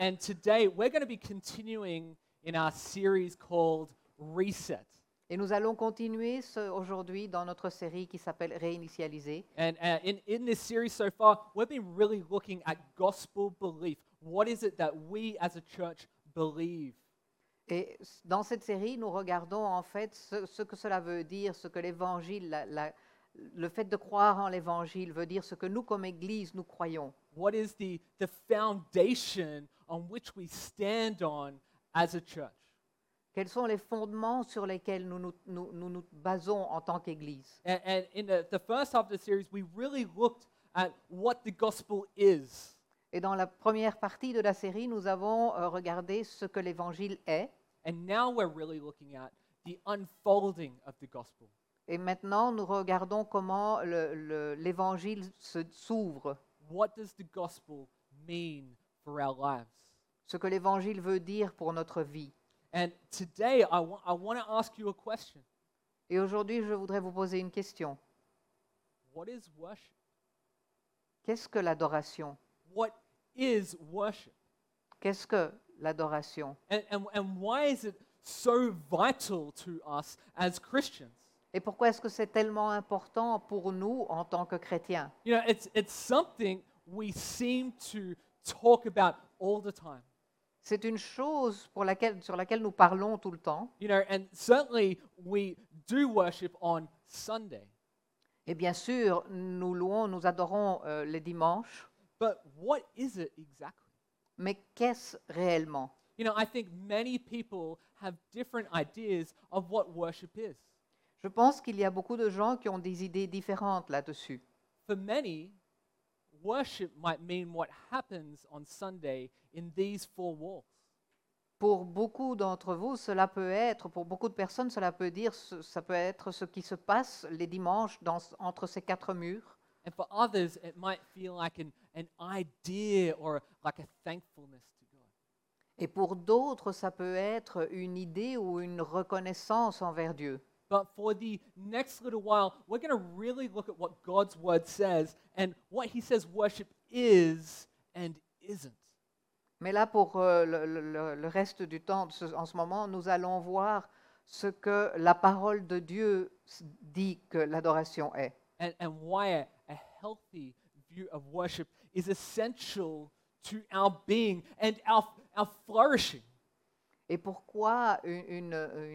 And today we're going to be continuing in our series called Reset. Et nous allons continuer aujourd'hui dans notre série qui s'appelle Réinitialiser. And in this series so far, we've been really looking at gospel belief. What is it that we as a church believe? Et dans cette série, nous regardons en fait ce que cela veut dire, ce que l'évangile, le fait de croire en l'évangile veut dire, ce que nous comme Église nous croyons. What is the foundation on which we stand on as a church? Quels sont les fondements sur lesquels nous basons en tant qu'Église? And in the first half of the series, we really looked at what the gospel is. Et dans la première partie de la série, nous avons regardé ce que l'évangile est. And now we're really looking at the unfolding of the gospel. Et maintenant, nous regardons comment l'évangile s'ouvre, What does the gospel mean for our lives? ce que l'évangile veut dire pour notre vie. And today, I want to ask you a question. Et aujourd'hui, je voudrais vous poser une question. What is worship? Qu'est-ce que l'adoration? What is worship? Qu'est-ce que l'adoration? And why is it so vital to us as Christians? Et pourquoi est-ce que c'est tellement important pour nous en tant que chrétiens? You know, it's something we seem to talk about all the time. C'est une chose sur laquelle nous parlons tout le temps. You know, and certainly we do worship on Sunday. Et bien sûr, nous louons, nous adorons les dimanches. But what is it exactly? Mais qu'est-ce réellement? You know, I think many people have different ideas of what worship is. Je pense qu'il y a beaucoup de gens qui ont des idées différentes là-dessus. For many, worship might mean what happens on Sunday in these four walls. Pour beaucoup d'entre vous, pour beaucoup de personnes, ça peut être ce qui se passe les dimanches entre ces quatre murs. And for others, it might feel like an idea or like a thankfulness to God. Et pour d'autres, ça peut être une idée ou une reconnaissance envers Dieu. But for the next little while, we're going to really look at what God's word says and what he says worship is and isn't. Mais là, pour le reste du temps, en ce moment, nous allons voir ce que la parole de Dieu dit que l'adoration est. And why a healthy view of worship is essential to our being and our flourishing. Et pourquoi une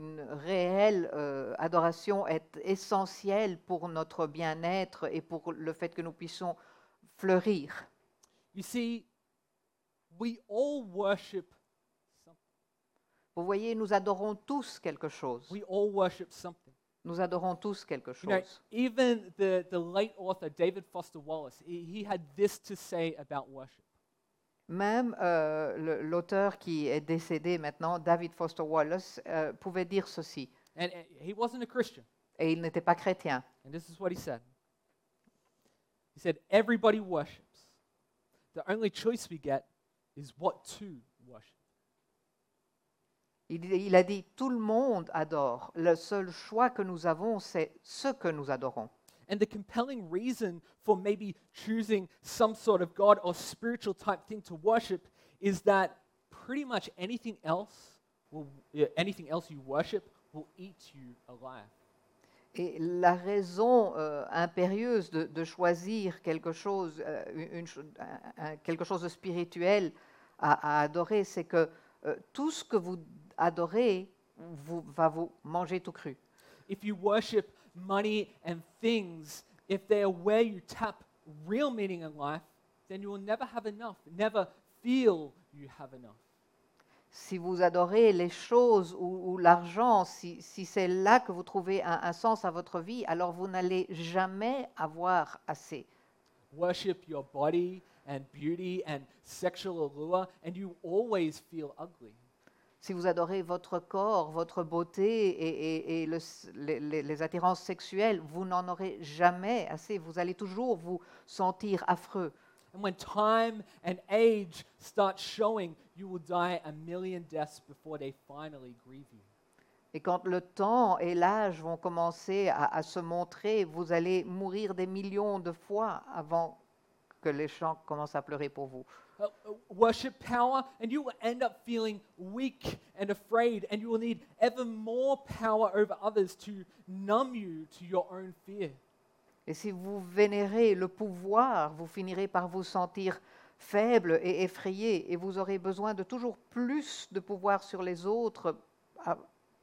réelle adoration est essentielle pour notre bien-être et pour le fait que nous puissions fleurir. You see, we all worship something. Vous voyez, nous adorons tous quelque chose. We all worship something. Nous adorons tous quelque You know, chose. even the late author David Foster Wallace, he had this to say about worship. Même l'auteur qui est décédé maintenant, David Foster Wallace, pouvait dire ceci. And he wasn't a Christian. Et il n'était pas chrétien. And this is what he said. He said, everybody worships. The only choice we get is what to worship. Il a dit, tout le monde adore. Le seul choix que nous avons, c'est ce que nous adorons. And the compelling reason for maybe choosing some sort of God or spiritual type thing to worship is that pretty much anything else you worship will eat you alive. Et la raison impérieuse de choisir quelque chose, quelque chose de spirituel à adorer, c'est que tout ce que vous adorez va vous manger tout cru. If you worship money and things, if they are where you tap real meaning in life, then you will never have enough, never feel you have enough. Si vous adorez les choses ou l'argent, si c'est là que vous trouvez un sens à votre vie, alors vous n'allez jamais avoir assez. Worship your body and beauty and sexual allure, and you always feel ugly. Si vous adorez votre corps, votre beauté et les attirances sexuelles, vous n'en aurez jamais assez. Vous allez toujours vous sentir affreux. And when time and age start showing, you will die a million deaths before they finally grieve you. Et quand le temps et l'âge vont commencer à se montrer, vous allez mourir des millions de fois avant que les gens commencent à pleurer pour vous. worship power, and you will end up feeling weak and afraid, and you will need ever more power over others to numb you to your own fear. Et si vous vénérez le pouvoir, vous finirez par vous sentir faible et effrayé, et vous aurez besoin de toujours plus de pouvoir sur les autres à-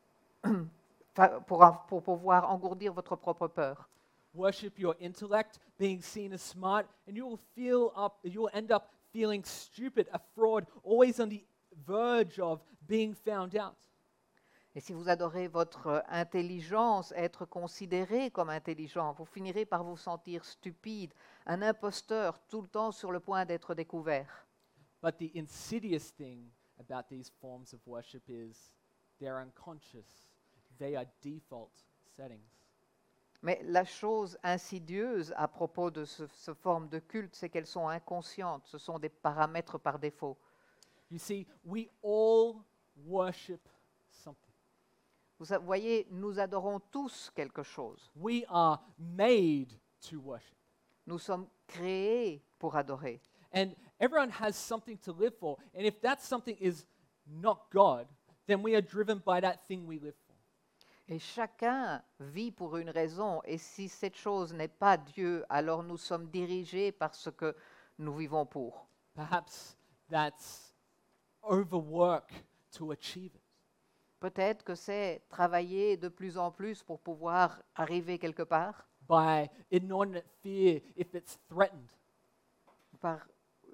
pour pouvoir engourdir votre propre peur. Worship your intellect, being seen as smart, and you will end up feeling stupid, a fraud, always on the verge of being found out. Et si vous adorez votre intelligence, être considéré comme intelligent, vous finirez par vous sentir stupide, un imposteur, tout le temps sur le point d'être découvert. But the insidious thing about these forms of worship is they're unconscious. They are default settings. Mais la chose insidieuse à propos de ce forme de culte, c'est qu'elles sont inconscientes, ce sont des paramètres par défaut. You see, we all worship something. Vous voyez, nous adorons tous quelque chose. We are made to worship. Nous sommes créés pour adorer. And everyone has something to live for. And if that something is not God, then we are driven by that thing we live for. Et chacun vit pour une raison, et si cette chose n'est pas Dieu, alors nous sommes dirigés par ce que nous vivons pour. Perhaps that's overwork to achieve it. Peut-être que c'est travailler de plus en plus pour pouvoir arriver quelque part, By inordinate fear if it's threatened. par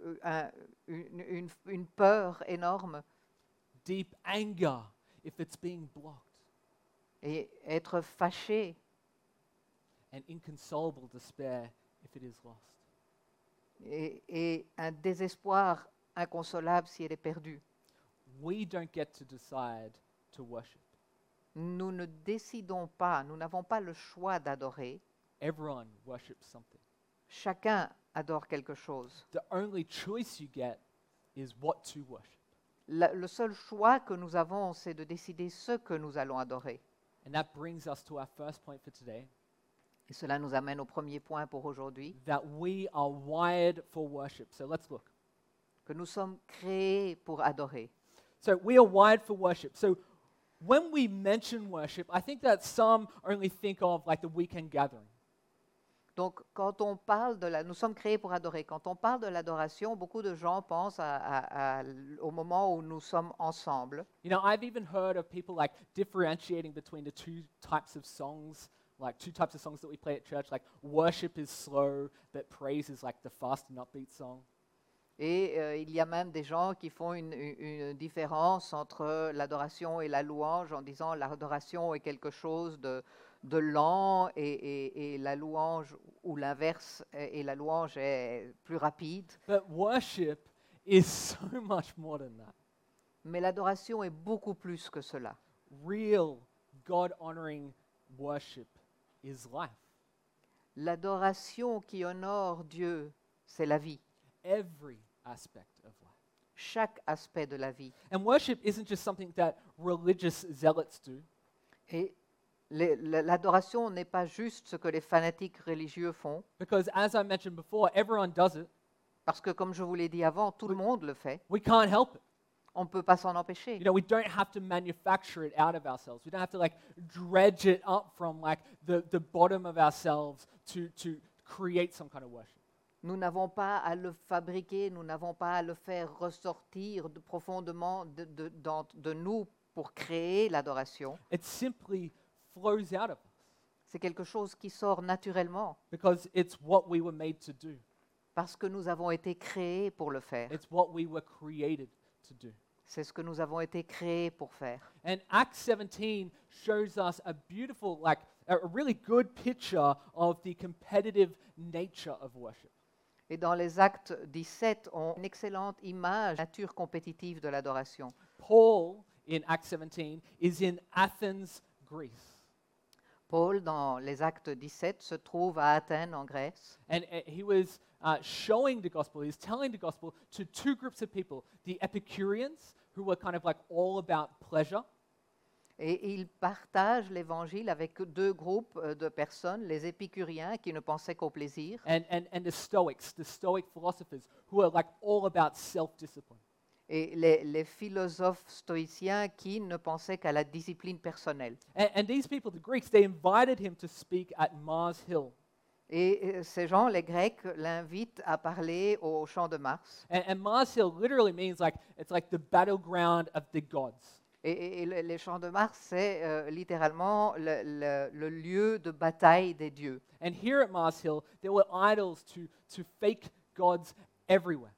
une peur énorme, Deep anger if it's being blocked. et être fâché, And inconsolable despair if it is lost. et un désespoir inconsolable si elle est perdue. We don't get to decide to worship. Nous ne décidons pas, nous n'avons pas le choix d'adorer. Everyone worships something. Chacun adore quelque chose. The only choice you get is what to worship. Le seul choix que nous avons, c'est de décider ce que nous allons adorer. And that brings us to our first point for today, Et cela nous amène au premier point pour aujourd'hui, that we are wired for worship. So let's look. que nous sommes créés pour adorer. So we are wired for worship. So when we mention worship, I think that some only think of like the weekend gathering. Donc, quand on parle nous sommes créés pour adorer. Quand on parle de l'adoration, beaucoup de gens pensent au moment où nous sommes ensemble. You know, I've even heard of people like differentiating between the two types of songs that we play at church. Like worship is slow, but praise is like the fast and upbeat song. Et il y a même des gens qui font une différence entre l'adoration et la louange en disant l'adoration est quelque chose de lent et la louange, ou l'inverse, et la louange est plus rapide. But worship is so much more than that. Mais l'adoration est beaucoup plus que cela. Real God-honoring worship is life. L'adoration qui honore Dieu, c'est la vie. Every aspect of life. Chaque aspect de la vie. And worship isn't just something that religious zealots do. Et l'adoration n'est pas juste ce que les fanatiques religieux font, Because as I mentioned before, everyone does it. parce que comme je vous l'ai dit avant, tout le monde le fait. We can't help it. On ne peut pas s'en empêcher. You know, we don't have to manufacture it out of ourselves. We don't have to like dredge it up from like the bottom of ourselves to create some kind of worship. Nous n'avons pas à le fabriquer, nous n'avons pas à le faire ressortir profondément de nous pour créer l'adoration. It simply flows out of us C'est quelque chose qui sort naturellement because it's what we were made to do. parce que nous avons été créés pour le faire. It's what we were created to do. C'est ce que nous avons été créés pour faire. And Acts 17 shows us a beautiful, like a really good picture of the competitive nature of worship. Et dans les Actes 17, on a une excellente image de la nature compétitive de l'adoration. Paul, in Acts 17, is in Athens, Greece. Paul, dans les Actes 17, se trouve à Athènes, en Grèce. And he was showing the gospel, he's telling the gospel to two groups of people, the Epicureans, who were kind of like all about pleasure, Et il partage l'évangile avec deux groupes de personnes, les épicuriens qui ne pensaient qu'au plaisir and the Stoic philosophers, who are like all about self-discipline. et les philosophes stoïciens qui ne pensaient qu'à la discipline personnelle. And these people, the Greeks, they invited him to speak at Mars Hill. Et ces gens, les Grecs, l'invitent à parler au champ de Mars. And Mars Hill literally means like it's like the battleground of the gods. Et les champs de Mars, c'est littéralement le lieu de bataille des dieux. And here at Mars Hill, there were idols to fake gods everywhere.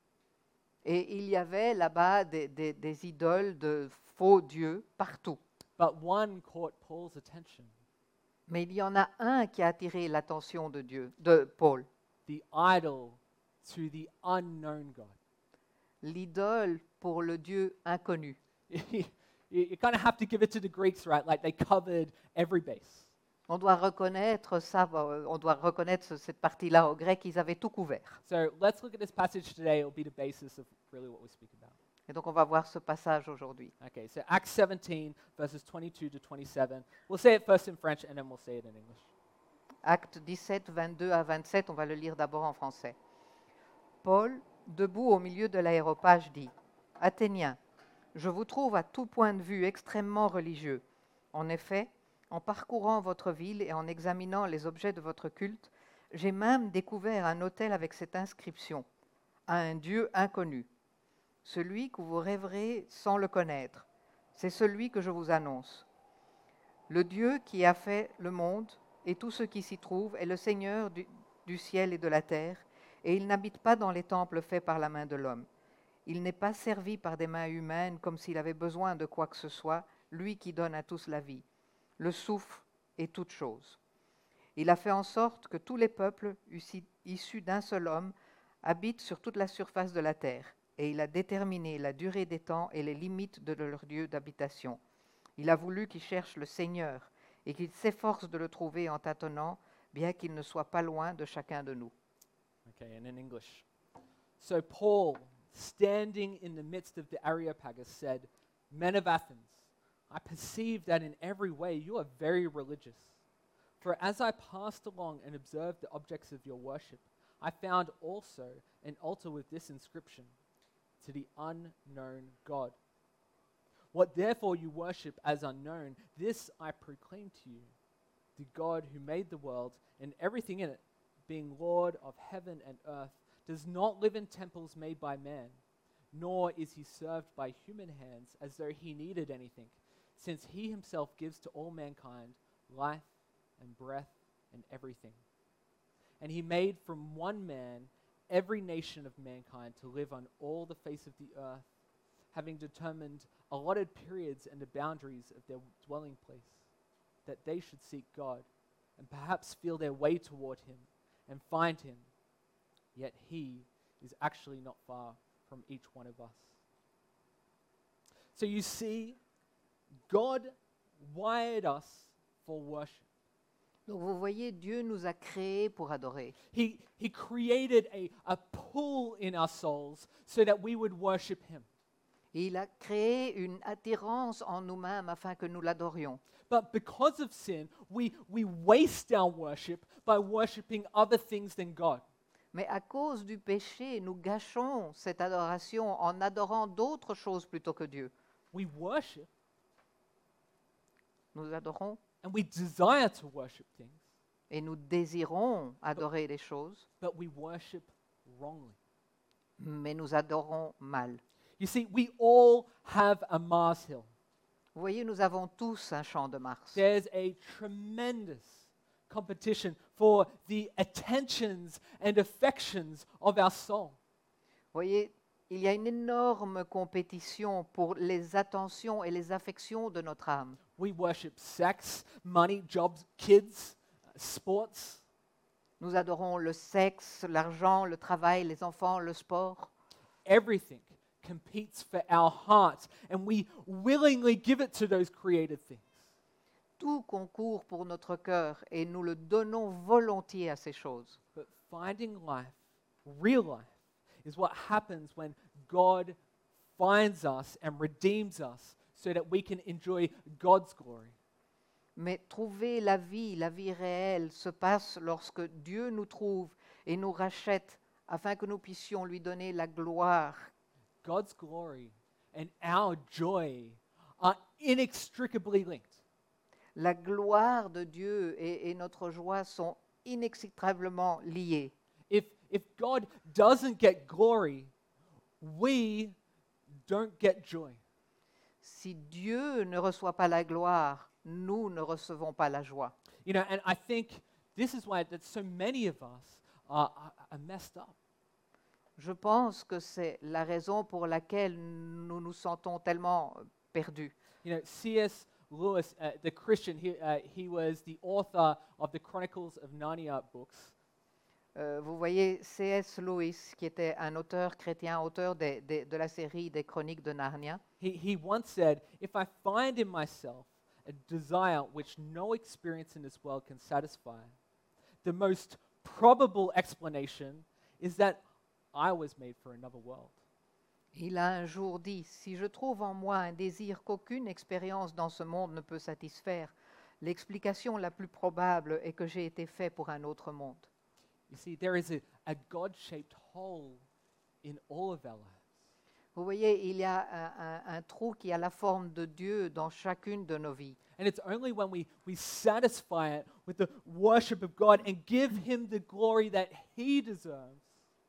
Et il y avait là-bas des idoles de faux dieux partout. But one caught Paul's attention, Mais il y en a un qui a attiré l'attention de Paul, the idol to the unknown God. l'idole pour le Dieu inconnu. You kind of have to give it to the Greeks, right? Like they covered every base. On doit reconnaître ça, on doit reconnaître cette partie-là aux Grecs, ils avaient tout couvert. So let's look at this passage today. It'll be the basis of really what we speak about. Et donc on va voir ce passage aujourd'hui. Okay, so Acts 17, verses 22 to 27. We'll say it first in French and then we'll say it in English. Acte 17, 22 à 27, on va le lire d'abord en français. Paul, debout au milieu de l'aréopage, dit « Athéniens, je vous trouve à tout point de vue extrêmement religieux. En effet, en parcourant votre ville et en examinant les objets de votre culte, j'ai même découvert un autel avec cette inscription « À un Dieu inconnu ». Celui que vous rêverez sans le connaître, c'est celui que je vous annonce. Le Dieu qui a fait le monde et tout ce qui s'y trouve est le Seigneur du ciel et de la terre, et il n'habite pas dans les temples faits par la main de l'homme. Il n'est pas servi par des mains humaines comme s'il avait besoin de quoi que ce soit, lui qui donne à tous la vie, le souffle et toute chose. Il a fait en sorte que tous les peuples issus d'un seul homme habitent sur toute la surface de la terre, et il a déterminé la durée des temps et les limites de leur lieu d'habitation. Il a voulu qu'ils cherchent le Seigneur et qu'ils s'efforcent de le trouver en tâtonnant, bien qu'il ne soit pas loin de chacun de nous. Okay, and in English. So Paul, standing in the midst of the Areopagus, said, Men of Athens, I perceive that in every way you are very religious. For as I passed along and observed the objects of your worship, I found also an altar with this inscription, to the unknown God. What therefore you worship as unknown, this I proclaim to you, the God who made the world and everything in it, being Lord of heaven and earth, does not live in temples made by man, nor is he served by human hands as though he needed anything, since he himself gives to all mankind life and breath and everything. And he made from one man every nation of mankind to live on all the face of the earth, having determined allotted periods and the boundaries of their dwelling place, that they should seek God and perhaps feel their way toward him and find him. Yet he is actually not far from each one of us. So you see, God wired us for worship. Donc vous voyez, Dieu nous a créés pour adorer. He created a pull in our souls so that we would worship him. Et il a créé une attirance en nous-mêmes afin que nous l'adorions. But because of sin, we waste our worship by worshiping other things than God. Mais à cause du péché, nous gâchons cette adoration en adorant d'autres choses plutôt que Dieu. We worship Nous adorons and we desire to worship things, et nous désirons adorer des choses, but we worship wrongly. mais nous adorons mal. You see, we all have a Mars Hill. Vous voyez, nous avons tous un champ de Mars. There's a tremendous competition for the attentions and affections of our soul. Vous voyez, il y a une énorme compétition pour les attentions et les affections de notre âme. We worship sex, money, jobs, kids, sports. Nous adorons le sexe, l'argent, le travail, les enfants, le sport. Everything competes for our hearts, and we willingly give it to those created things. Tout concourt pour notre cœur et nous le donnons volontiers à ces choses. But finding life, real life, is what happens when God finds us and redeems us so that we can enjoy God's glory. Mais trouver la vie réelle, se passe lorsque Dieu nous trouve et nous rachète afin que nous puissions lui donner la gloire. God's glory and our joy are inextricably linked. La gloire de Dieu et notre joie sont inextricablement liées. If God doesn't get glory, we don't get joy. Si Dieu ne reçoit pas la gloire, nous ne recevons pas la joie. You know, and I think this is why that so many of us are messed up. Je pense que c'est la raison pour laquelle nous nous sentons tellement perdus. You know, C.S. Lewis, the Christian, he was the author of the Chronicles of Narnia books. Vous voyez C.S. Lewis, qui était un auteur chrétien, auteur de la série des Chroniques de Narnia. He once said, "If I find in myself a desire which no experience in this world can satisfy, the most probable explanation is that I was made for another world." Il a un jour dit, si je trouve en moi un désir qu'aucune expérience dans ce monde ne peut satisfaire, l'explication la plus probable est que j'ai été fait pour un autre monde. You see, there is a God-shaped hole in all of our lives. Vous voyez, il y a un trou qui a la forme de Dieu dans chacune de nos vies. And it's only when we satisfy it with the worship of God and give Him the glory that He deserves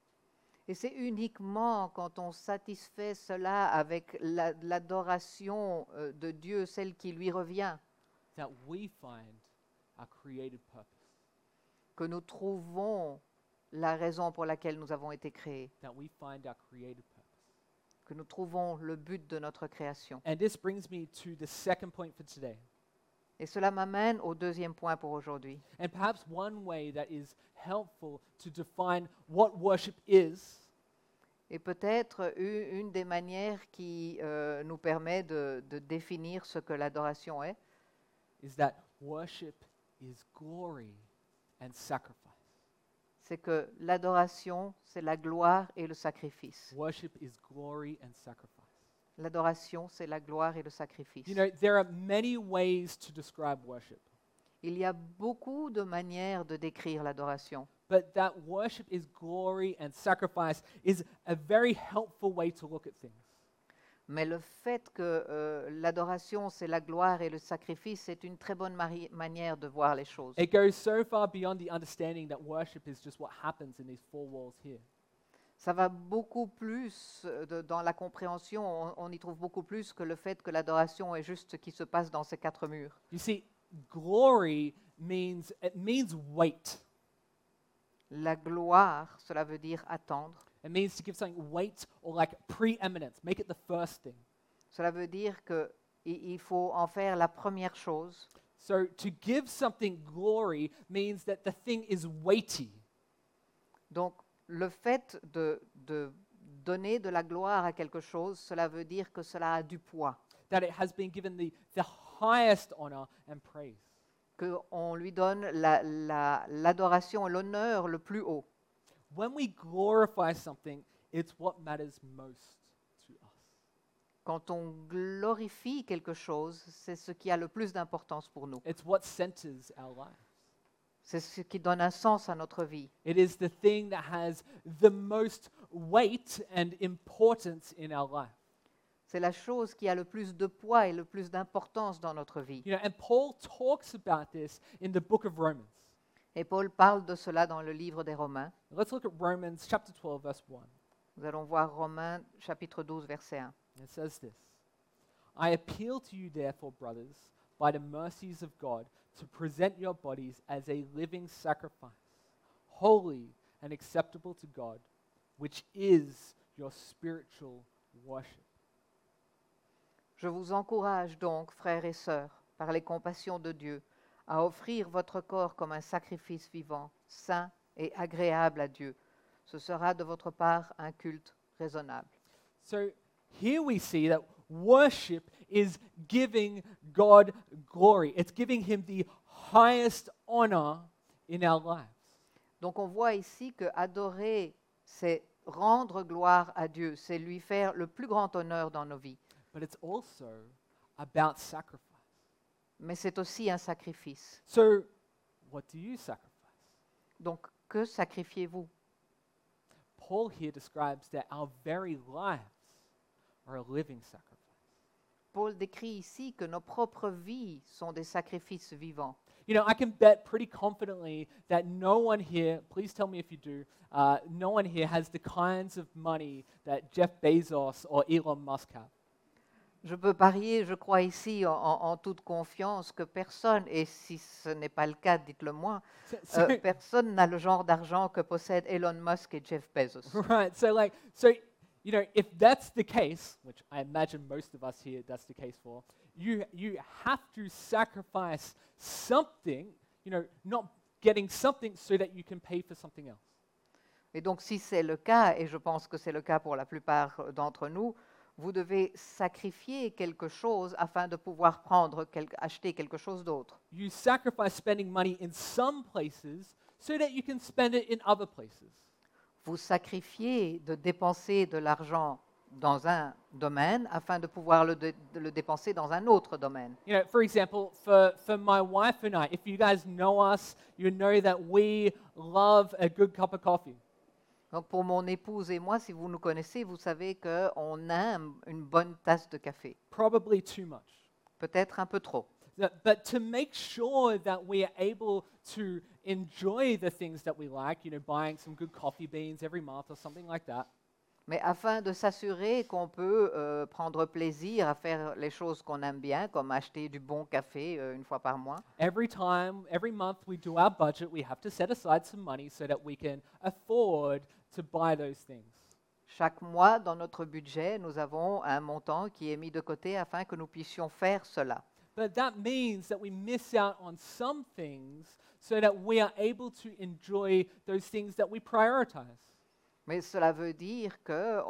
Et c'est uniquement quand on satisfait cela avec l'adoration de Dieu, celle qui lui revient, that we find our created purpose, que nous trouvons la raison pour laquelle nous avons été créés, that we find our created purpose. que nous trouvons le but de notre création. And this brings me to the second point for today. Et cela m'amène au deuxième point pour aujourd'hui. And perhaps one way that is helpful to define what worship is Et peut-être une des manières qui nous permet de définir ce que l'adoration est, is that worship is glory and sacrifice. c'est que l'adoration, c'est la gloire et le sacrifice. Worship is glory and sacrifice. L'adoration, c'est la gloire et le sacrifice. You know, there are many ways to describe worship, Il y a beaucoup de manières de décrire l'adoration. but that worship is glory and sacrifice is a very helpful way to look at things. Mais le fait que l'adoration, c'est la gloire et le sacrifice, c'est une très bonne manière de voir les choses. It goes so far beyond the understanding that worship is just what happens in these four walls here. Ça va beaucoup plus dans la compréhension, on y trouve beaucoup plus que le fait que l'adoration est juste ce qui se passe dans ces quatre murs. You see, glory means weight. La gloire, cela veut dire attendre. It means to give something weight or like preeminence, make it the first thing. Cela veut dire qu'il faut en faire la première chose. So to give something glory means that the thing is weighty. Donc, le fait de donner de la gloire à quelque chose, cela veut dire que cela a du poids, That it has been given the highest honor and praise. qu'on lui donne l'adoration et l'honneur le plus haut. When we glorify something, it's what matters most to us. Quand on glorifie quelque chose, c'est ce qui a le plus d'importance pour nous. It's what centers our lives. C'est ce qui donne un sens à notre vie. It is the thing that has the most weight and importance in our life. C'est la chose qui a le plus de poids et le plus d'importance dans notre vie. You know, and Paul talks about this in the book of Romans. Et Paul parle de cela dans le livre des Romains. Let's look at Romans chapter 12, verse 1. Nous allons voir Romains chapitre 12, verset 1. It says this: I appeal to you, therefore, brothers, by the mercies of God, to present your bodies as a living sacrifice, holy and acceptable to God, which is your spiritual worship. Je vous encourage donc, frères et sœurs, par les compassions de Dieu, à offrir votre corps comme un sacrifice vivant, saint et agréable à Dieu. Ce sera de votre part un culte raisonnable. So here we see that worship is giving God glory. It's giving Him the highest honor in our lives. Donc on voit ici que adorer, c'est rendre gloire à Dieu, c'est lui faire le plus grand honneur dans nos vies. But it's also about sacrifice. mais c'est aussi un sacrifice. So, what do you sacrifice? Donc, que sacrifiez-vous? Paul here describes that our very lives are a living sacrifice. Paul décrit ici que nos propres vies sont des sacrifices vivants. You know, I can bet pretty confidently that no one here, please tell me if you do, no one here has the kinds of money that Jeff Bezos or Elon Musk have. Je peux parier, je crois ici en toute confiance que personne, et si ce n'est pas le cas, dites-le moi, So, personne n'a le genre d'argent que possèdent Elon Musk et Jeff Bezos. right, so, you know, if that's the case, which I imagine most of us here that's the case for, you have to sacrifice something, you know, not getting something so that you can pay for something else. Et donc, si c'est le cas, et je pense que c'est le cas pour la plupart d'entre nous, vous devez sacrifier quelque chose afin de pouvoir acheter quelque chose d'autre. You sacrifice spending money in some places so that you can spend it in other places. Vous sacrifiez de dépenser de l'argent dans un domaine afin de pouvoir le dépenser dans un autre domaine. You know, for example, for my wife and I, if you guys know us, you know that we love a good cup of coffee. Donc pour mon épouse et moi, si vous nous connaissez, vous savez qu'on aime une bonne tasse de café. Probably too much. Peut-être un peu trop. But to make sure that we are able to enjoy the things that we like, you know, buying some good coffee beans every month or something like that, Mais afin de s'assurer qu'on peut prendre plaisir à faire les choses qu'on aime bien, comme acheter du bon café une fois par mois, every month we do our budget, we have to set aside some money so that we can afford to buy those things. chaque mois dans notre budget, nous avons un montant qui est mis de côté afin que nous puissions faire cela. But that means that we miss out on some things so that we are able to enjoy those things that we prioritize. Mais cela veut dire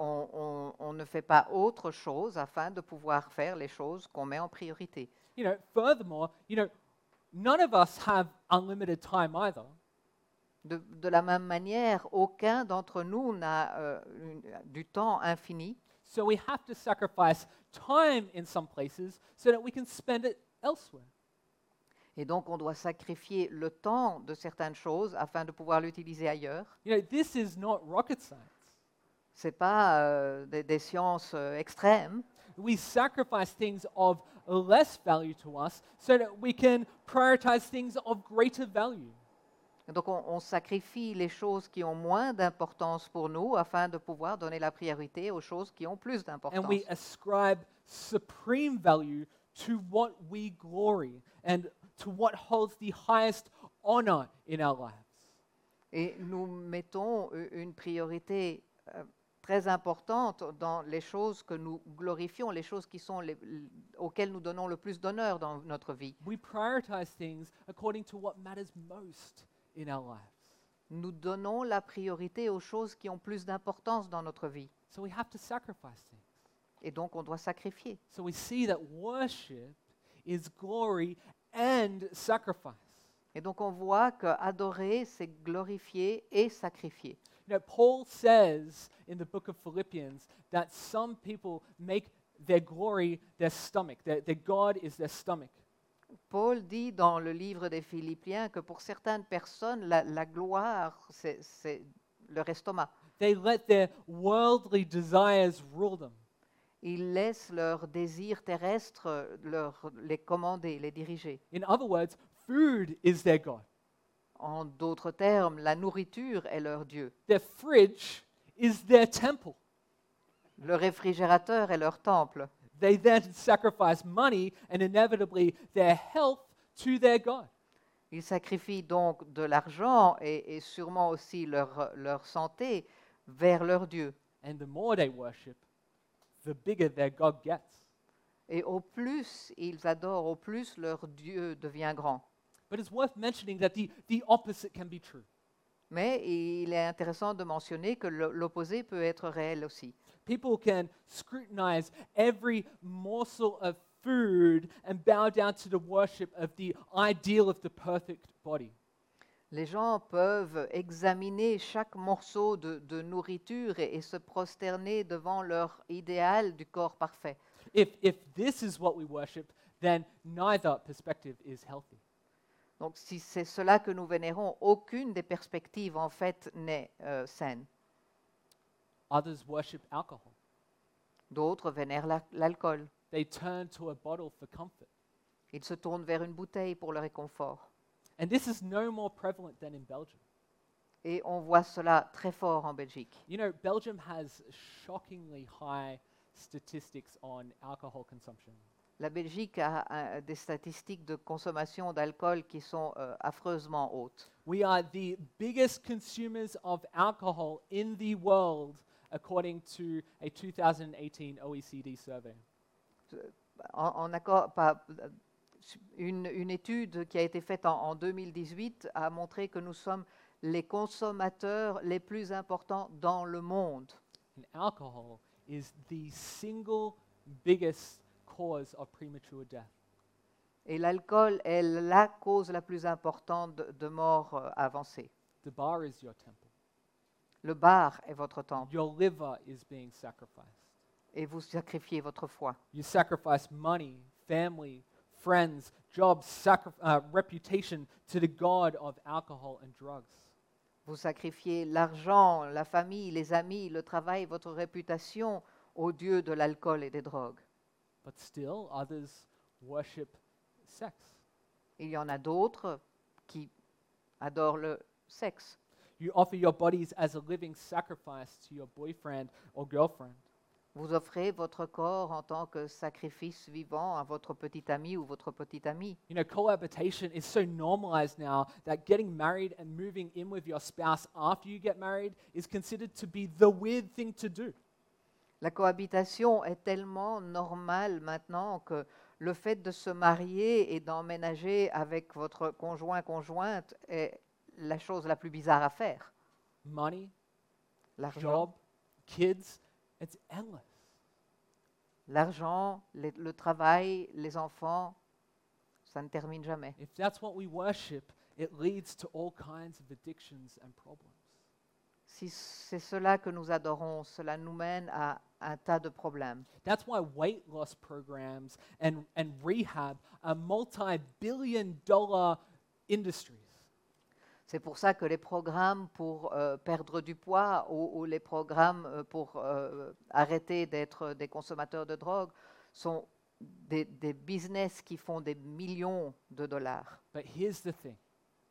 qu'on ne fait pas autre chose afin de pouvoir faire les choses qu'on met en priorité. You know, furthermore, you know, none of us have unlimited time either. De la même manière, aucun d'entre nous n'a du temps infini. So we have to sacrifice time in some places so that we can spend it elsewhere. Et donc, on doit sacrifier le temps de certaines choses afin de pouvoir l'utiliser ailleurs. You know, this is not rocket science. Ce n'est pas des sciences extrêmes. We sacrifice things of less value to us so that we can prioritize things of greater value. Donc, on sacrifie les choses qui ont moins d'importance pour nous afin de pouvoir donner la priorité aux choses qui ont plus d'importance. And we ascribe supreme value to what we glory and to what holds the highest honor in our lives. Et nous mettons une priorité très importante dans les choses que nous glorifions, les choses qui sont auxquelles nous donnons le plus d'honneur dans notre vie. We prioritize things according to what matters most in our lives. Nous donnons la priorité aux choses qui ont plus d'importance dans notre vie. So we have to sacrifice things. Et donc, on doit sacrifier. So we see that worship is glory and sacrifice. Et donc, on voit que adorer, c'est glorifier et sacrifier. You know, Paul says in the book of Philippians that some people make their glory their stomach. Their God is their stomach. Paul dit dans le livre des Philippiens que pour certaines personnes, la gloire, c'est leur estomac. They let their worldly desires rule them. Ils laissent leurs désirs terrestres les commander, les diriger. In other words, food is their God. En d'autres termes, la nourriture est leur Dieu. Their fridge is their temple. Le réfrigérateur est leur temple. They then sacrifice money and inevitably their health to their God. Ils sacrifient donc de l'argent et sûrement aussi leur santé vers leur Dieu. And the more they worship, the bigger their God gets. Et au plus ils adorent, au plus leur Dieu devient grand. But it's worth mentioning that the opposite can be true. Mais il est intéressant de mentionner que l'opposé peut être réel aussi. People can scrutinize every morsel of food and bow down to the worship of the ideal of the perfect body. Les gens peuvent examiner chaque morceau de nourriture et se prosterner devant leur idéal du corps parfait. If this is what we worship, then neither perspective is healthy. Donc si c'est cela que nous vénérons, aucune des perspectives en fait n'est saine. Others worship alcohol. D'autres vénèrent l'alcool. They turn to a bottle for comfort. Ils se tournent vers une bouteille pour le réconfort. And this is no more prevalent than in Belgium. Et on voit cela très fort en Belgique. You know, Belgium has shockingly high statistics on alcohol consumption. La Belgique a des statistiques de consommation d'alcool qui sont affreusement hautes. We are the biggest consumers of alcohol in the world, according to a 2018 OECD survey. Une étude qui a été faite en 2018 a montré que nous sommes les consommateurs les plus importants dans le monde. And alcohol is the single biggest cause of premature death. Et l'alcool est la cause la plus importante de mort avancée. The bar is your temple. Le bar est votre temple Your liver is being sacrificed. et vous sacrifiez votre foi. You sacrifice money, family, friends, jobs, reputation to the god of alcohol and drugs. Vous sacrifiez l'argent, la famille, les amis, le travail, votre réputation au dieu de l'alcool et des drogues. But still, others worship sex. Il y en a d'autres qui adorent le sexe. You offer your bodies as a living sacrifice to your boyfriend or girlfriend. Vous offrez votre corps en tant que sacrifice vivant à votre petit ami ou votre petite amie. You know, cohabitation is so normalized now that getting married and moving in with your spouse after you get married is considered to be the weird thing to do. La cohabitation est tellement normale maintenant que le fait de se marier et d'emménager avec votre conjoint-conjointe est la chose la plus bizarre à faire. Money, L'argent, job, kids, it's endless. l'argent, le travail, les enfants, ça ne termine jamais. If that's what we worship, it leads to all kinds of addictions and problems. Si c'est cela que nous adorons, cela nous mène à un tas de problèmes. That's why weight loss programs and rehab are multi-billion-dollar industries. C'est pour ça que les programmes pour perdre du poids ou les programmes pour arrêter d'être des consommateurs de drogue sont des business qui font des millions de dollars. But here's the thing.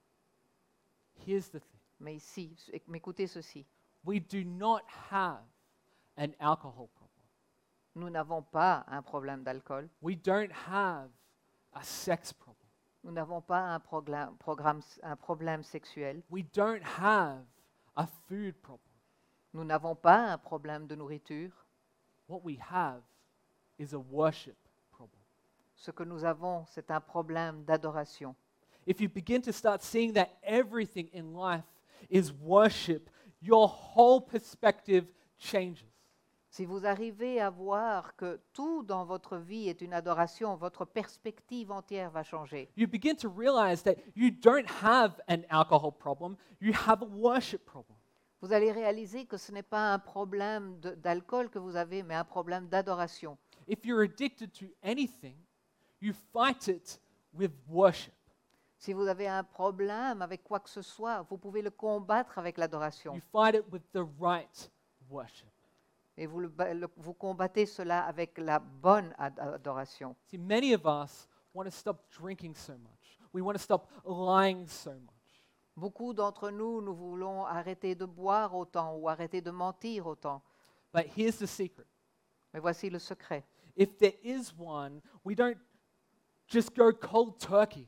Here's the thing. Mais ici, écoutez ceci, We do not have an alcohol problem. nous n'avons pas un problème d'alcool, We don't have a sex problem. nous n'avons pas un problème sexuel, We don't have a food problem. nous n'avons pas un problème de nourriture. What we have is a worship problem. Ce que nous avons, c'est un problème d'adoration. If you begin to start seeing that everything in life is worship, your whole perspective changes. Si vous arrivez à voir que tout dans votre vie est une adoration, votre perspective entière va changer. You begin to realize that you don't have an alcohol problem, you have a worship problem. Vous allez réaliser que ce n'est pas un problème d'alcool que vous avez, mais un problème d'adoration. If you're addicted to anything, you fight it with worship. Si vous avez un problème avec quoi que ce soit, vous pouvez le combattre avec l'adoration. You fight it with the right worship. Et vous combattez cela avec la bonne adoration. See, many of us want to stop drinking so much. We want to stop lying so much. Beaucoup d'entre nous, nous voulons arrêter de boire autant ou arrêter de mentir autant. But here's the secret. Mais voici le secret. If there is one, we don't just go cold turkey.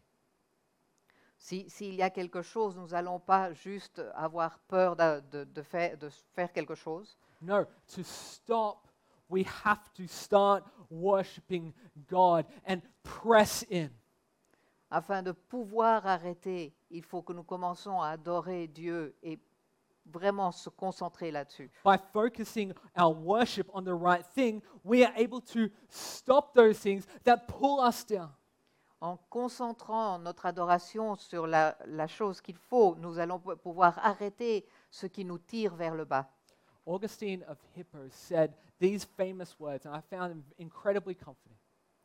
S'il y a quelque chose, nous n'allons pas juste avoir peur de faire quelque chose. No, to stop, we have to start worshiping God and press in. Afin de pouvoir arrêter, il faut que nous commençons à adorer Dieu et vraiment se concentrer là-dessus. By focusing our worship on the right thing, we are able to stop those things that pull us down. En concentrant notre adoration sur la chose qu'il faut, nous allons pouvoir arrêter ce qui nous tire vers le bas. Augustine of Hippo said these famous words, and I found them incredibly comforting.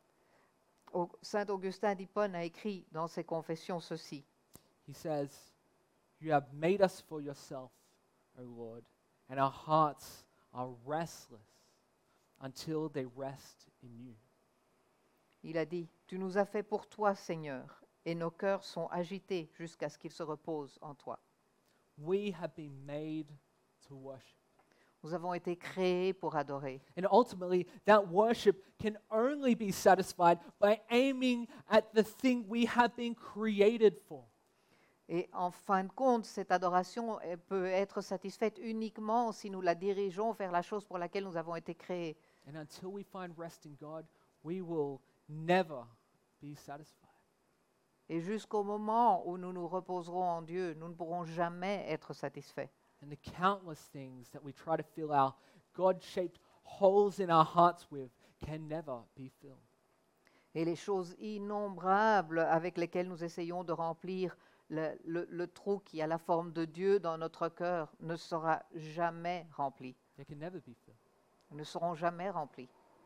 Saint Augustin d'Hippone a écrit dans ses confessions ceci. He says, "You have made us for yourself, O Lord, and our hearts are restless until they rest in you." Il a dit, « Tu nous as fait pour toi, Seigneur, et nos cœurs sont agités jusqu'à ce qu'ils se reposent en toi. We have been made to worship. Nous avons été créés pour adorer. And ultimately, that worship can only be satisfied by aiming at the thing we have been created for. Et en fin de compte, cette adoration elle peut être satisfaite uniquement si nous la dirigeons vers la chose pour laquelle nous avons été créés. And until we find rest in God, we will never be satisfied. Et jusqu'au moment où nous nous reposerons en Dieu, nous ne pourrons jamais être satisfaits. And the countless things that we try to fill our God-shaped holes in our hearts with can never be filled. Et les choses innombrables avec lesquelles nous essayons de remplir le trou qui a la forme de Dieu dans notre cœur ne sera jamais rempli, They can never be filled. ne seront jamais remplis.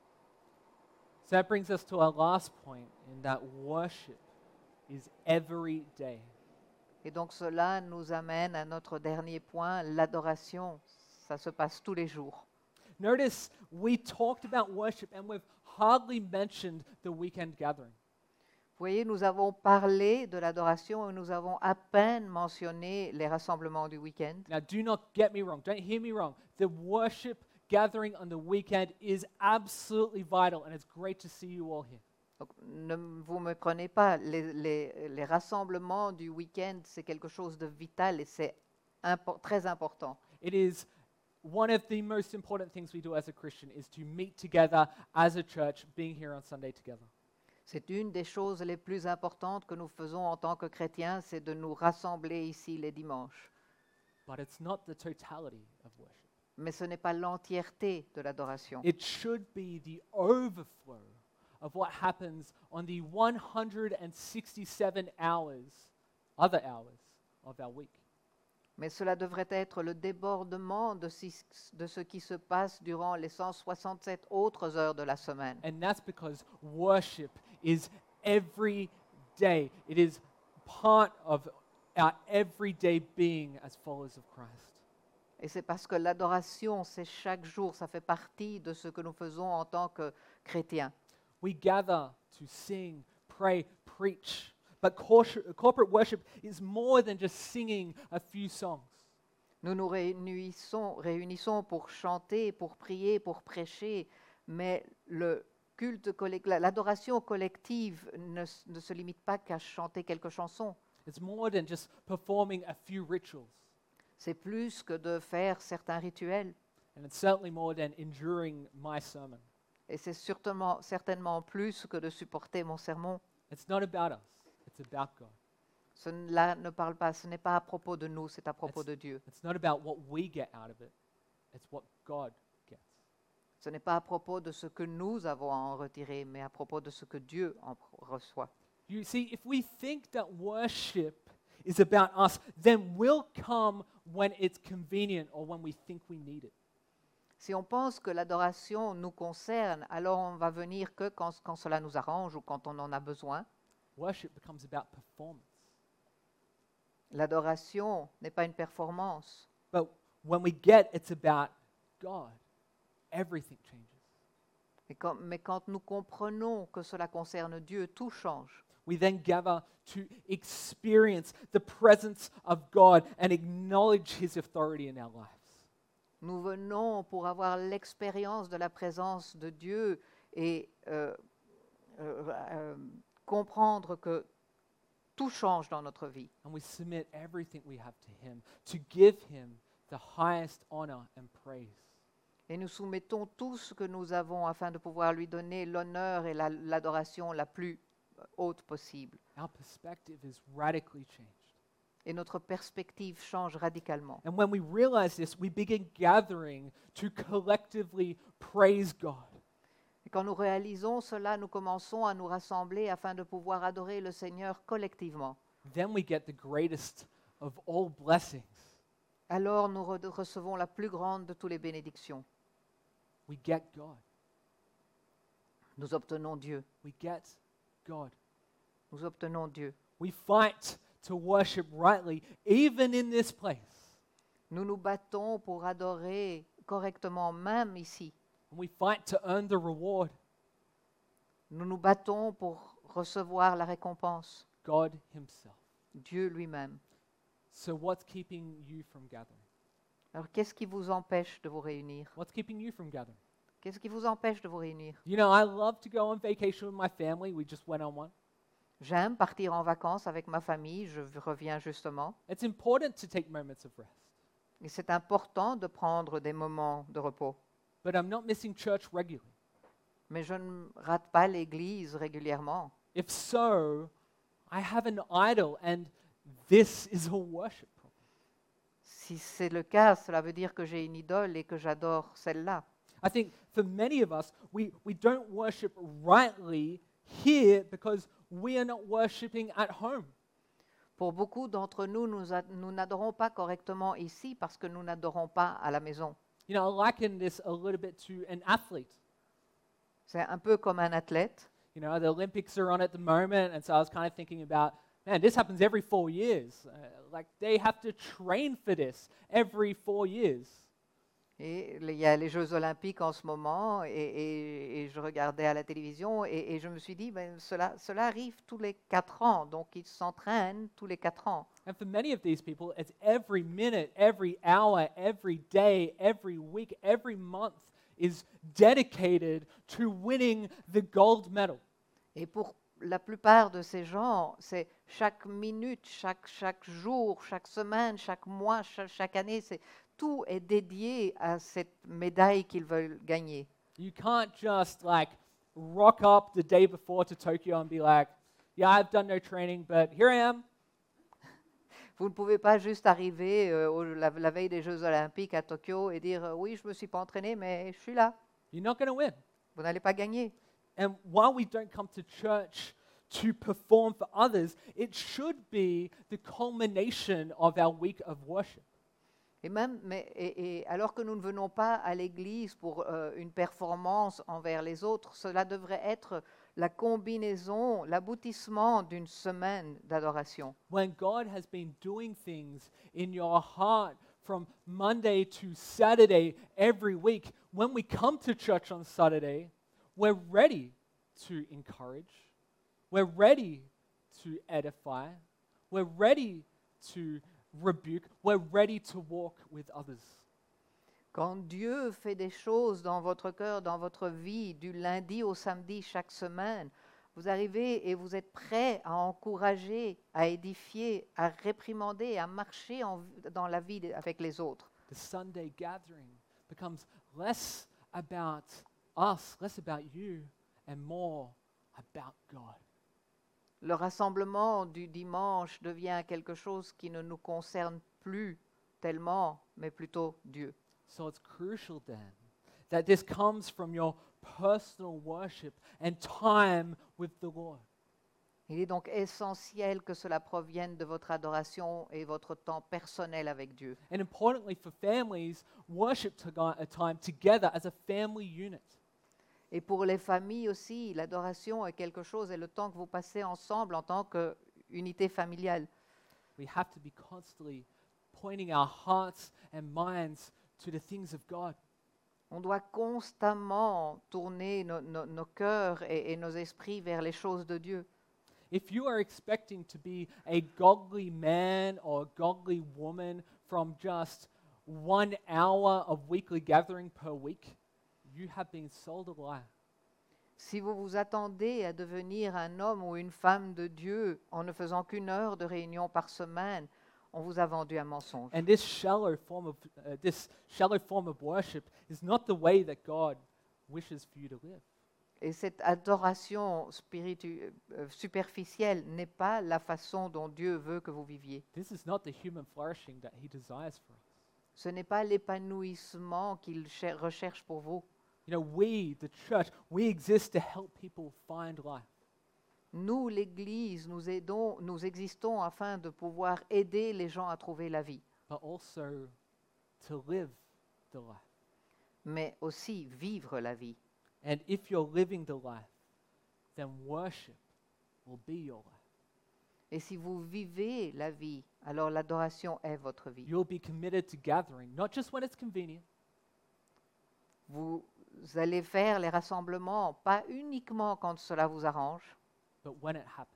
So that brings us to our last point in that worship is every day. Et donc cela nous amène à notre dernier point, l'adoration. Ça se passe tous les jours. Notice we talked about worship and we've hardly mentioned the weekend gathering. Vous voyez, nous avons parlé de l'adoration et nous avons à peine mentionné les rassemblements du week-end. Now, do not get me wrong. Don't hear me wrong. The worship gathering on the weekend is absolutely vital, and it's great to see you all here. Donc, ne vous me prenez pas, les rassemblements du week-end, c'est quelque chose de vital et c'est très important. It is one of the most important things we do as a Christian is to meet together as a church, being here on Sunday together. C'est une des choses les plus importantes que nous faisons en tant que chrétiens, c'est de nous rassembler ici les dimanches. But it's not the totality of worship. Mais ce n'est pas l'entièreté de l'adoration. It should be the overflow of what happens on the 167 other hours of our week. Mais cela devrait être le débordement de ce qui se passe durant les 167 autres heures de la semaine. And that's because worship is every day. It is part of our everyday being as followers of Christ. Et c'est parce que l'adoration, c'est chaque jour, ça fait partie de ce que nous faisons en tant que chrétiens. We gather to sing, pray, preach. But corporate worship is more than just singing a few songs. Nous nous réunissons pour chanter, pour prier, pour prêcher, mais le culte l'adoration collective ne se limite pas qu'à chanter quelques chansons. It's more than just performing a few rituals. C'est plus que de faire certains rituels. And it's certainly more than enduring my sermon. Et c'est certainement plus que de supporter mon sermon. It's not about us. It's about God. Cela ne parle pas, ce n'est pas à propos de nous, c'est à propos de Dieu. It's not about what we get out of it. It's what God gets. Ce n'est pas à propos de ce que nous avons à en retirer, mais à propos de ce que Dieu en reçoit. You see, if we think that worship is about us, then we'll come when it's convenient or when we think we need it. Si on pense que l'adoration nous concerne, alors on va venir que quand cela nous arrange ou quand on en a besoin. Worship becomes about performance. L'adoration n'est pas une performance. But when we get it's about God, everything changes. Mais quand nous comprenons que cela concerne Dieu, tout change. We then gather to experience the presence of God and acknowledge His authority in our lives. Nous venons pour avoir l'expérience de la présence de Dieu et comprendre que tout change dans notre vie. And we submit everything we have to Him to give Him the highest honor and praise. Et nous soumettons tout ce que nous avons afin de pouvoir lui donner l'honneur et l'adoration la plus haute possible. Our perspective is radically changed. Et notre perspective change radicalement. And when we realize this, we begin gathering to collectively praise God. Et quand nous réalisons cela, nous commençons à nous rassembler afin de pouvoir adorer le Seigneur collectivement. Then we get the greatest of all blessings. alors nous recevons la plus grande de toutes les bénédictions. We get God. Nous obtenons Dieu. We get God. Nous obtenons Dieu. We fight to worship rightly, even in this place. Nous nous battons pour adorer correctement, même ici. And we fight to earn the reward, Nous nous battons pour recevoir la récompense, God Himself. Dieu lui-même. So what's keeping you from gathering? Alors, qu'est-ce qui vous empêche de vous réunir? What's keeping you from gathering? Qu'est-ce qui vous empêche de vous réunir? You know, I love to go on vacation with my family. We just went on one. J'aime partir en vacances avec ma famille, je reviens justement. It's important to take moments of rest. Et c'est important de prendre des moments de repos. But I'm not missing church regularly. Mais je ne rate pas l'église régulièrement. If so, I have an idol, and this is a worship problem. Si c'est le cas, cela veut dire que j'ai une idole et que j'adore celle-là. I think for many of us, we don't worship rightly here because we are not worshiping at home. Pour beaucoup d'entre nous, nous n'adorons pas correctement ici parce que nous n'adorons pas à la maison. You know, I liken this a little bit to an athlete. C'est un peu comme un athlète. You know, the Olympics are on at the moment, and so I was kind of thinking about, man, this happens every 4 years. Like, they have to train for this every 4 years. Et il y a les Jeux Olympiques en ce moment et je regardais à la télévision et je me suis dit, ben, cela arrive tous les 4 ans, donc ils s'entraînent tous les 4 ans. And for many of these people, it's every minute, every hour, every day, every week, every month is dedicated to winning the gold medal. Et pour la plupart de ces gens, c'est chaque minute, chaque jour, chaque semaine, chaque mois, chaque année, tout est dédié à cette médaille qu'ils veulent gagner. You can't just like rock up the day before to Tokyo and be like, yeah, I've done no training, but here I am. Vous ne pouvez pas juste arriver la veille des Jeux Olympiques à Tokyo et dire oui, je ne me suis pas entraîné, mais je suis là. You're not going to win. Vous n'allez pas gagner. And while we don't come to church to perform for others, it should be the culmination of our week of worship. Et alors que nous ne venons pas à l'église pour une performance envers les autres, cela devrait être la combinaison, l'aboutissement d'une semaine d'adoration. When God has been doing things in your heart from Monday to Saturday every week, when we come to church on Saturday, we're ready to encourage, we're ready to edify, we're ready to rebuke, we're ready to walk with others. Quand Dieu fait des choses dans votre cœur, dans votre vie, du lundi au samedi chaque semaine, vous arrivez et vous êtes prêts à encourager, à édifier, à réprimander, à marcher dans la vie avec les autres. The Sunday gathering becomes less about us, less about you, and more about God. Le rassemblement du dimanche devient quelque chose qui ne nous concerne plus tellement, mais plutôt Dieu. So it's crucial then that this comes from your personal worship and time with the Lord. Il est donc essentiel que cela provienne de votre adoration et votre temps personnel avec Dieu. And importantly for families, worship a time together as a family unit. Et pour les familles aussi, l'adoration est quelque chose, et le temps que vous passez ensemble en tant qu'unité familiale. We have to be constantly pointing our hearts and minds to the things of God. On doit constamment tourner nos cœurs et nos esprits vers les choses de Dieu. If you are expecting to be a godly man or a godly woman from just 1 hour of weekly gathering per week, you have been sold a lie. Si vous vous attendez à devenir un homme ou une femme de Dieu en ne faisant qu'une heure de réunion par semaine, on vous a vendu un mensonge. And this shallow form of worship is not the way that God wishes for you to live. Et cette adoration superficielle n'est pas la façon dont Dieu veut que vous viviez. This is not the human flourishing that He desires for us. Ce n'est pas l'épanouissement qu'il recherche pour vous. You know, we, the church, we exist to help people find life. Nous, l'Église, nous existons afin de pouvoir aider les gens à trouver la vie. but also to live the life. mais aussi vivre la vie. And if you're living the life, then worship will be your life. Et si vous vivez la vie, alors l'adoration est votre vie. You'll be committed to gathering, not just when it's convenient, Vous allez faire les rassemblements, pas uniquement quand cela vous arrange, but when it happens.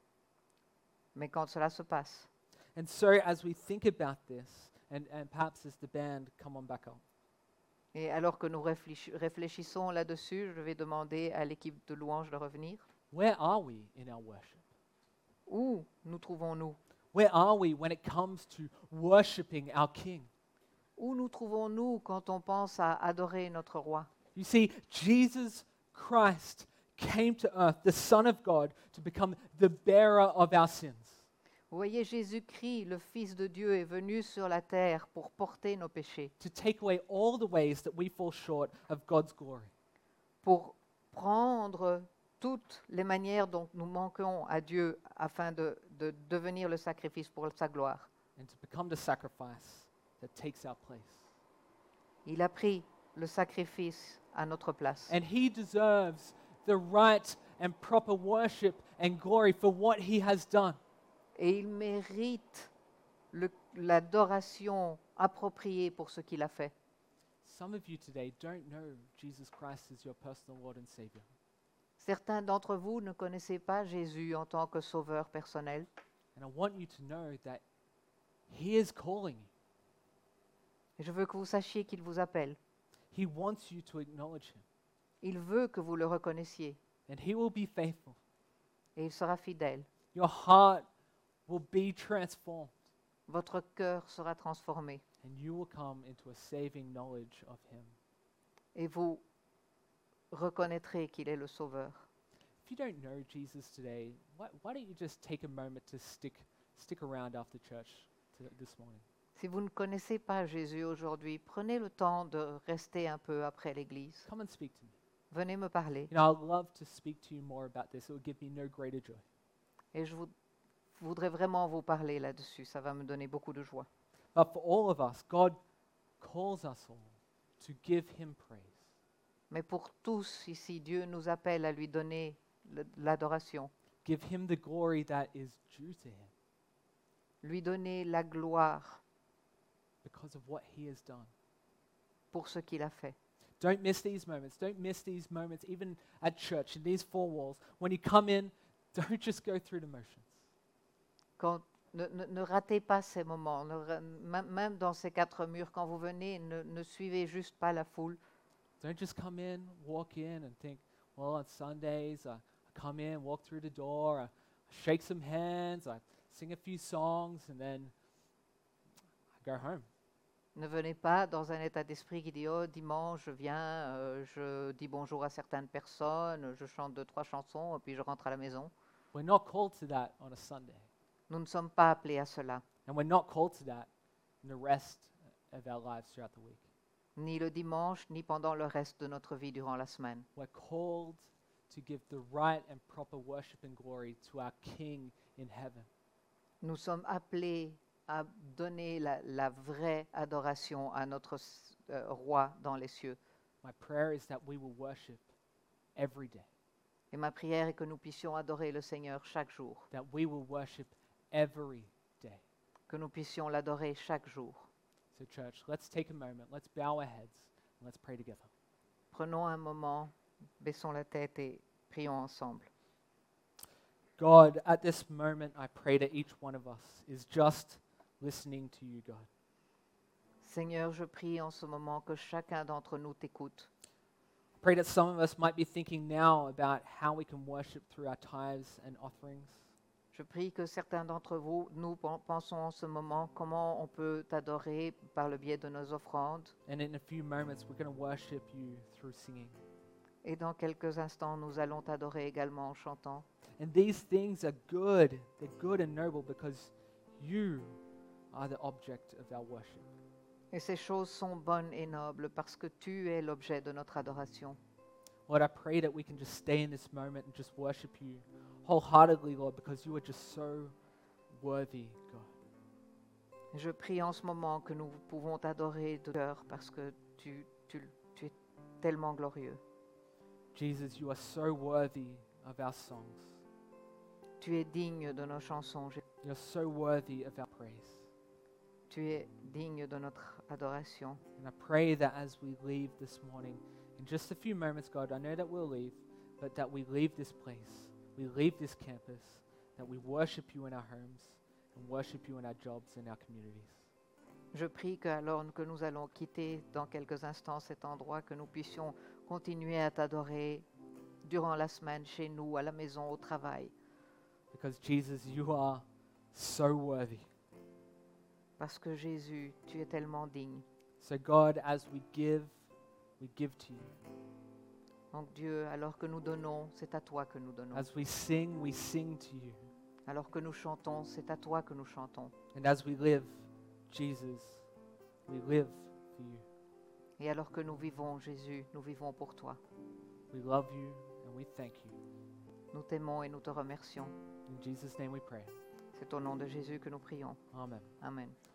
mais quand cela se passe. And so as we think about this, and perhaps as the band come on back up, Et alors que nous réfléchissons là-dessus, je vais demander à l'équipe de louange de revenir. where are we in our worship? Où nous trouvons-nous? Where are we when it comes to worshiping our King? Où nous trouvons-nous quand on pense à adorer notre roi? You see, Jesus Christ came to earth, the Son of God, to become the bearer of our sins. Vous voyez, Jésus-Christ, le Fils de Dieu, est venu sur la terre pour porter nos péchés, To take away all the ways that we fall short of God's glory. pour prendre toutes les manières dont nous manquons à Dieu afin de devenir le sacrifice pour sa gloire. And to become the sacrifice that takes our place. Il a pris le sacrifice à notre place. And he deserves the right and proper worship and glory for what he has done. Et il mérite l'adoration appropriée pour ce qu'il a fait. Some of you today don't know Jesus Christ as your personal Lord and Savior. Certains d'entre vous ne connaissez pas Jésus en tant que sauveur personnel. And I want you to know that he is calling you. Et je veux que vous sachiez qu'il vous appelle. He wants you to acknowledge him. Il veut que vous le reconnaissiez. And he will be faithful. Et il sera fidèle. Your heart will be transformed. Votre cœur sera transformé. And you will come into a saving knowledge of him. Et vous reconnaîtrez qu'il est le sauveur. If you don't know Jesus today, why don't you just take a moment to stick around after church this morning? Si vous ne connaissez pas Jésus aujourd'hui, prenez le temps de rester un peu après l'église. Come and speak to me. Venez me parler. You know, I'd love to speak to you more about this. It would give me no greater joy. Et je voudrais vraiment vous parler là-dessus. Ça va me donner beaucoup de joie. But for all of us, God calls us all to give him praise. Mais pour tous ici, Dieu nous appelle à lui donner l'adoration, Give him the glory that is due to him lui donner la gloire because of what he has done. pour ce qu'il a fait. Don't miss these moments. Don't miss these moments, even at church, in these four walls. When you come in, don't just go through the motions. Ne ratez pas ces moments, même dans ces quatre murs, quand vous venez, ne suivez juste pas la foule. Don't just come in, walk in, and think, well, on Sundays, I come in, walk through the door, I shake some hands, I sing a few songs, and then I go home. Ne venez pas dans un état d'esprit qui dit « Oh, dimanche, je viens, je dis bonjour à certaines personnes, je chante 2-3 chansons, et puis je rentre à la maison. » We're not called to that on a Sunday. Nous ne sommes pas appelés à cela, And we're not called to that in the rest of our lives throughout the week. ni le dimanche, ni pendant le reste de notre vie durant la semaine. We're called to give the right and proper worship and glory to our King in heaven. Nous sommes appelés à donner la vraie adoration à notre roi dans les cieux. My prayer is that we will worship every day, Et ma prière est que nous puissions adorer le Seigneur chaque jour, that we will worship every day. que nous puissions l'adorer chaque jour. So, church, let's take a moment, let's bow our heads, and let's pray together. Prenons un moment, baissons la tête et prions ensemble. God, at this moment, I pray that each one of us is just listening to you, God. Seigneur, je prie en ce moment que chacun d'entre nous t'écoute. I pray that some of us might be thinking now about how we can worship through our tithes and offerings. Je prie que certains d'entre vous, nous pensons en ce moment comment on peut t'adorer par le biais de nos offrandes. And in a few moments, we're going to worship you through singing. Et dans quelques instants, nous allons t'adorer également en chantant. And these things are good. They're good and noble because you are the object of our worship. Et ces choses sont bonnes et nobles parce que tu es l'objet de notre adoration. Lord, I pray that we can just stay in this moment and just worship you wholeheartedly, Lord, because you are just so worthy, God. Je prie en ce moment que nous pouvons t'adorer de cœur parce que tu es tellement glorieux. Jesus, you are so worthy of our songs. Tu es digne de nos chansons. You're so worthy of our praise. Tu es digne de notre adoration. And I pray that as we leave this morning, in just a few moments, God, I know that we'll leave, but that we leave this place, we leave this campus, that we worship you in our homes and worship you in our jobs and our communities. Je prie que alors que nous allons quitter dans quelques instants cet endroit, que nous puissions continuer à t'adorer durant la semaine, chez nous, à la maison, au travail. Because Jesus, you are so worthy. Parce que Jésus, tu es tellement digne. So God, as we give to you. Donc Dieu, alors que nous donnons, c'est à toi que nous donnons. As we sing to you. Alors que nous chantons, c'est à toi que nous chantons. And as we live, Jesus, we live for you. Et alors que nous vivons, Jésus, nous vivons pour toi. We love you and we thank you. Nous t'aimons et nous te remercions. In Jesus' name we pray. C'est au nom de Jésus que nous prions. Amen. Amen.